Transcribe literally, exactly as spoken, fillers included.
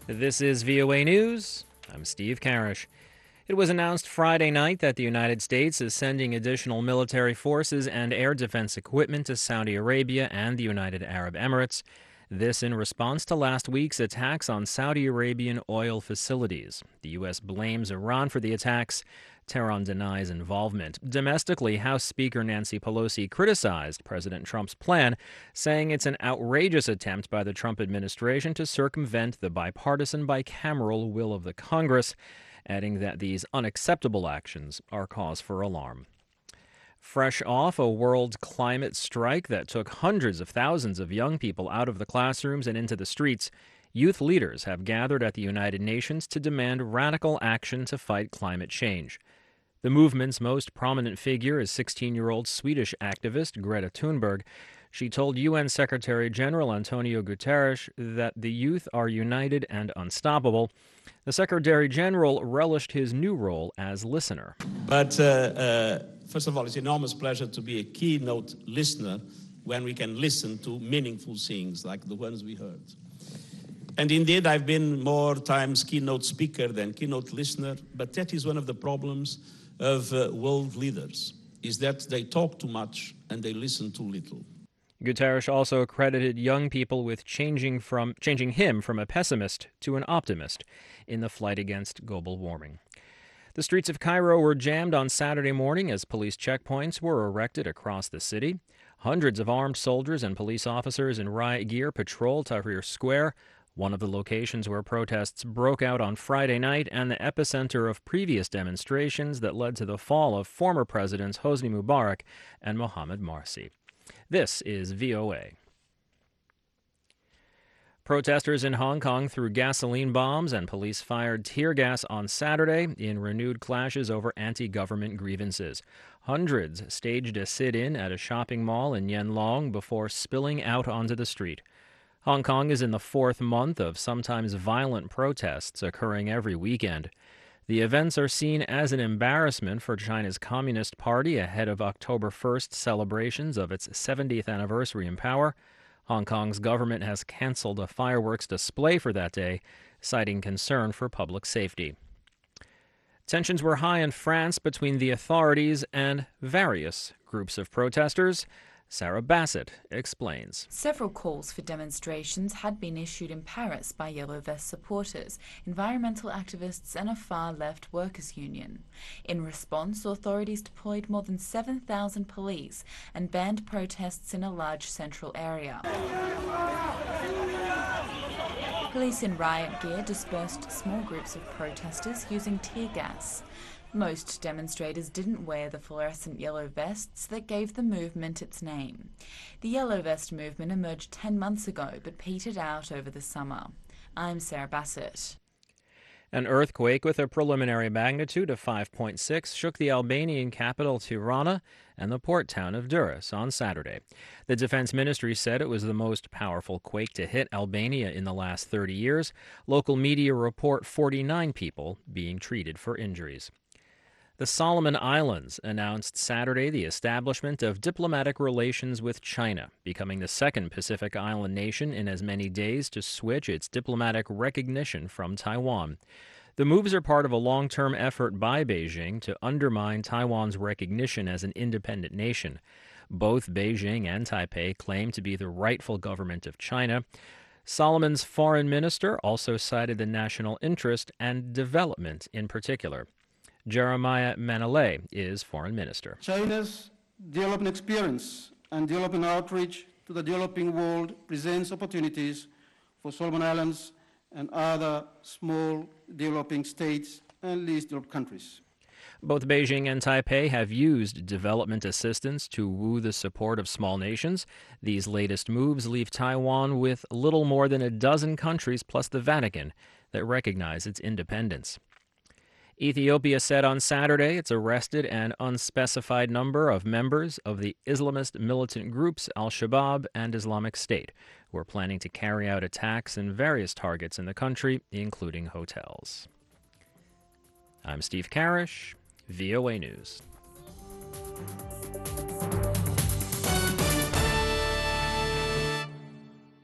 This is V O A News. I'm Steve Karish. It was announced Friday night that the United States is sending additional military forces and air defense equipment to Saudi Arabia and the United Arab Emirates. This in response to last week's attacks on Saudi Arabian oil facilities. The U S blames Iran for the attacks. Tehran denies involvement. Domestically, House Speaker Nancy Pelosi criticized President Trump's plan, saying it's an outrageous attempt by the Trump administration to circumvent the bipartisan bicameral will of the Congress, adding that these unacceptable actions are cause for alarm. Fresh off a world climate strike that took hundreds of thousands of young people out of the classrooms and into the streets, youth leaders have gathered at the United Nations to demand radical action to fight climate change. The movement's most prominent figure is sixteen-year-old Swedish activist Greta Thunberg. She told U N Secretary General Antonio Guterres that the youth are united and unstoppable. The Secretary General relished his new role as listener. But uh, uh, first of all, it's an enormous pleasure to be a keynote listener when we can listen to meaningful things like the ones we heard. And indeed, I've been more times keynote speaker than keynote listener, but that is one of the problems of uh, world leaders, is that they talk too much and they listen too little. Guterres also credited young people with changing from changing him from a pessimist to an optimist in the fight against global warming. The streets of Cairo were jammed on Saturday morning as police checkpoints were erected across the city. Hundreds of armed soldiers and police officers in riot gear patrolled Tahrir Square, one of the locations where protests broke out on Friday night and the epicenter of previous demonstrations that led to the fall of former presidents Hosni Mubarak and Mohamed Morsi. This is V O A. Protesters in Hong Kong threw gasoline bombs and police fired tear gas on Saturday in renewed clashes over anti-government grievances. Hundreds staged a sit-in at a shopping mall in Yen Long before spilling out onto the street. Hong Kong is in the fourth month of sometimes violent protests occurring every weekend. The events are seen as an embarrassment for China's Communist Party ahead of October first celebrations of its seventieth anniversary in power. Hong Kong's government has canceled a fireworks display for that day, citing concern for public safety. Tensions were high in France between the authorities and various groups of protesters. Sarah Bassett explains. Several calls for demonstrations had been issued in Paris by Yellow Vest supporters, environmental activists and a far-left workers' union. In response, authorities deployed more than seven thousand police and banned protests in a large central area. Police in riot gear dispersed small groups of protesters using tear gas. Most demonstrators didn't wear the fluorescent yellow vests that gave the movement its name. The Yellow Vest movement emerged ten months ago but petered out over the summer. I'm Sarah Bassett. An earthquake with a preliminary magnitude of five point six shook the Albanian capital Tirana and the port town of Durrës on Saturday. The Defense Ministry said it was the most powerful quake to hit Albania in the last thirty years. Local media report forty-nine people being treated for injuries. The Solomon Islands announced Saturday the establishment of diplomatic relations with China, becoming the second Pacific Island nation in as many days to switch its diplomatic recognition from Taiwan. The moves are part of a long-term effort by Beijing to undermine Taiwan's recognition as an independent nation. Both Beijing and Taipei claim to be the rightful government of China. Solomon's foreign minister also cited the national interest and development in particular. Jeremiah Manalay is foreign minister. China's development experience and development outreach to the developing world presents opportunities for Solomon Islands and other small developing states and least developed countries. Both Beijing and Taipei have used development assistance to woo the support of small nations. These latest moves leave Taiwan with little more than a dozen countries plus the Vatican that recognize its independence. Ethiopia said on Saturday it's arrested an unspecified number of members of the Islamist militant groups Al-Shabaab and Islamic State, who are planning to carry out attacks in various targets in the country, including hotels. I'm Steve Karish, V O A News.